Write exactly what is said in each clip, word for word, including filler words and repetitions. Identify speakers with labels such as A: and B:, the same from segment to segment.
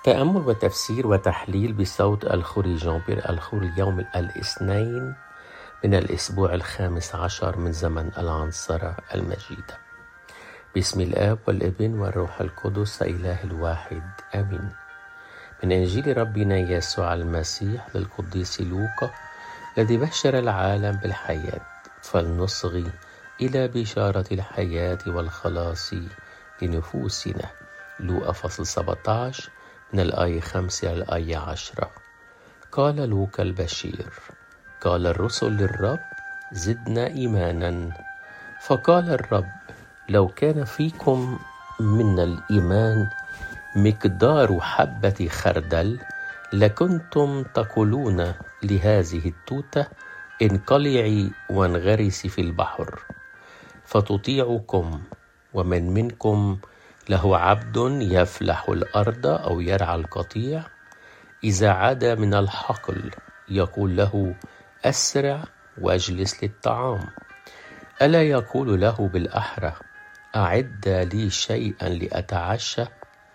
A: تأمل وتفسير وتحليل بصوت الخوري جامبير الخوري اليوم الاثنين من الأسبوع الخامس عشر من زمن العنصرة المجيدة. باسم الآب والابن والروح القدس إله الواحد آمين. من إنجيل ربنا يسوع المسيح للقديس لوقا الذي بشر العالم بالحياة، فلنصغي إلى بشارة الحياة والخلاص لنفوسنا. لوقا فصل سبعة عشر من الآية خمسة إلى الآية عشرة. قال لوقا البشير: قال الرسل للرب: زدنا إيمانا. فقال الرب: لو كان فيكم من الإيمان مقدار حبة خردل لكنتم تقولون لهذه التوتة انقلعي وانغرسي في البحر فتطيعكم. ومن منكم له عبد يفلح الأرض أو يرعى القطيع، إذا عاد من الحقل يقول له: أسرع واجلس للطعام، ألا يقول له بالأحرى: أعد لي شيئا لأتعشى؟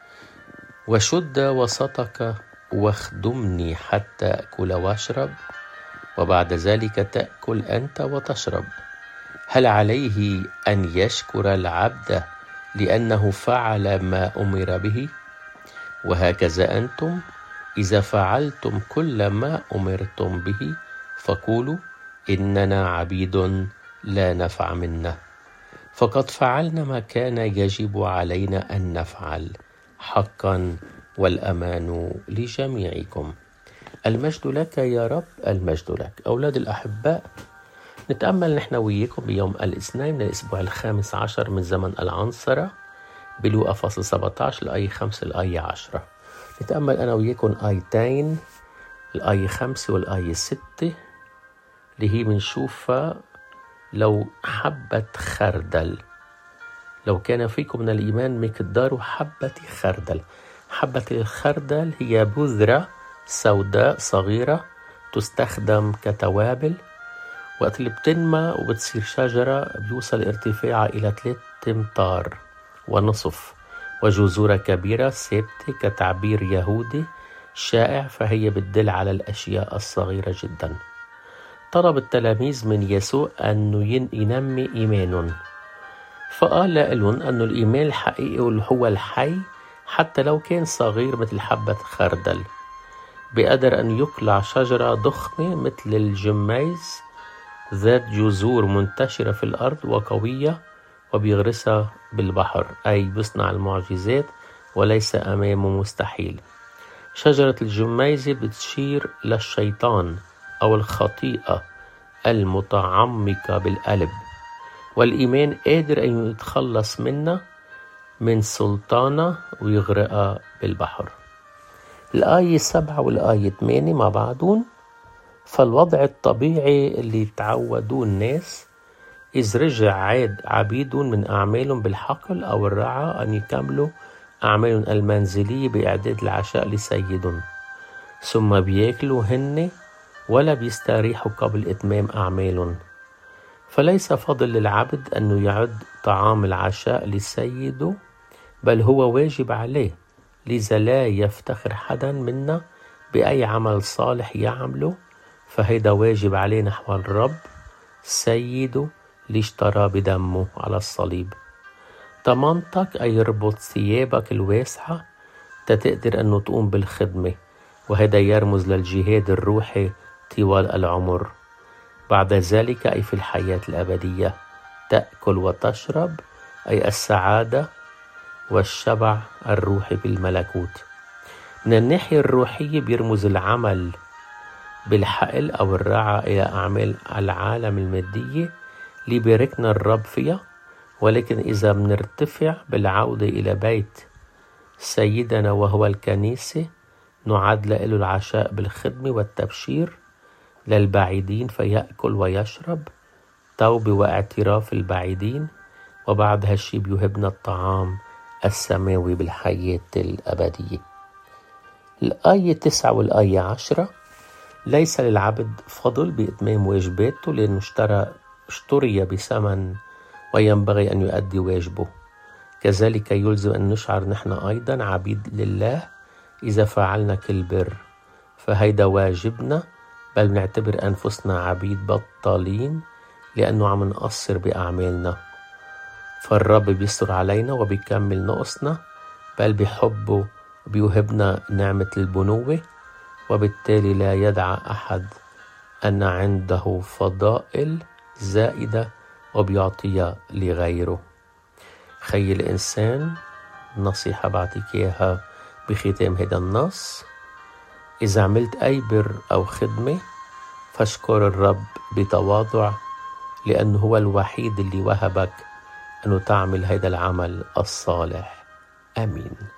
A: وشد وسطك واخدمني حتى أكل واشرب، وبعد ذلك تأكل أنت وتشرب. هل عليه أن يشكر العبد لأنه فعل ما أمر به؟ وهكذا أنتم إذا فعلتم كل ما أمرتم به فقولوا: إننا عبيد لا نفع منا، فقد فعلنا ما كان يجب علينا أن نفعل حقا، والأمان لجميعكم. المجد لك يا رب، المجد لك. أولاد الأحباء، نتأمل نحن وياكم بيوم الاثنين من الأسبوع الخامس عشر من زمن العنصرة بلوقا فصل سبعة عشر الآية خمسة الآية عشرة. نتأمل أنا وياكم آيتين، الآية خمسة والآية ستة، اللي هي بنشوفها: لو حبة خردل، لو كان فيكم من الإيمان مقدار حبة خردل. حبة الخردل هي بذرة سوداء صغيرة تستخدم كتوابل. وقت اللي بتنمى وبتصير شجرة بيوصل ارتفاعها إلى ثلاثة أمتار ونصف، وجذورها كبيرة ثابتة كتعبير يهودي شائع، فهي بتدل على الأشياء الصغيرة جدا. طلب التلاميذ من يسوع أنه ينمي إيمانهم، فقال لهم أن الإيمان الحقيقي هو الحي، حتى لو كان صغير مثل حبة خردل بقدر أن يقلع شجرة ضخمة مثل الجميز ذات جذور منتشرة في الأرض وقوية وبيغرسها بالبحر، أي بيصنع المعجزات وليس أمامه مستحيل. شجرة الجميزة بتشير للشيطان أو الخطيئة المتعمقة بالقلب، والإيمان قادر أن يتخلص منها من سلطانه ويغرقها بالبحر. الآية سبعة والآية ثمانية مع بعضهم: فالوضع الطبيعي اللي تعودوه الناس إذ رجع عاد عبيدهم من أعمالهم بالحقل أو الرعى أن يكملوا أعمالهم المنزلية بإعداد العشاء لسيدهم، ثم بياكلوا هن ولا بيستريحوا قبل إتمام أعمالهم. فليس فضل للعبد أنه يعد طعام العشاء لسيده، بل هو واجب عليه، لذا لا يفتخر حدا منا بأي عمل صالح يعمله، فهيدا واجب عليه نحو الرب سيده اللي اشترى بدمه على الصليب. طمانتك أي يربط ثيابك الواسعة تتقدر أنه تقوم بالخدمة، وهذا يرمز للجهاد الروحي طوال العمر. بعد ذلك أي في الحياة الأبدية تأكل وتشرب، أي السعادة والشبع الروحي بالملكوت. من الناحية الروحية بيرمز العمل بالحقل أو الرعى إلى أعمال العالم المادية اللي باركنا الرب فيها، ولكن إذا بنرتفع بالعودة إلى بيت سيدنا وهو الكنيسة نعد له العشاء بالخدمة والتبشير للبعيدين، فيأكل ويشرب، توبة واعتراف البعيدين، وبعد هالشي بيهبنا الطعام السماوي بالحياة الأبدية. الآية تسعة والآية عشرة: ليس للعبد فضل بإتمام واجباته لأنه اشترى اشتري بثمن وينبغي أن يؤدي واجبه. كذلك يلزم أن نشعر نحن أيضا عبيد لله إذا فعلنا كل بر فهيدا واجبنا، بل بنعتبر أنفسنا عبيد بطالين لأنه عم نقصر بأعمالنا. فالرب بيستر علينا وبيكمل نقصنا، بل بحبه بيوهبنا نعمة البنوة، وبالتالي لا يدعى أحد أن عنده فضائل زائدة وبيعطيها لغيره. خي الإنسان، نصيحة بعطيك إياها بختام هذا النص: إذا عملت أي بر أو خدمة فاشكر الرب بتواضع، لأنه هو الوحيد اللي وهبك أنه تعمل هذا العمل الصالح. آمين.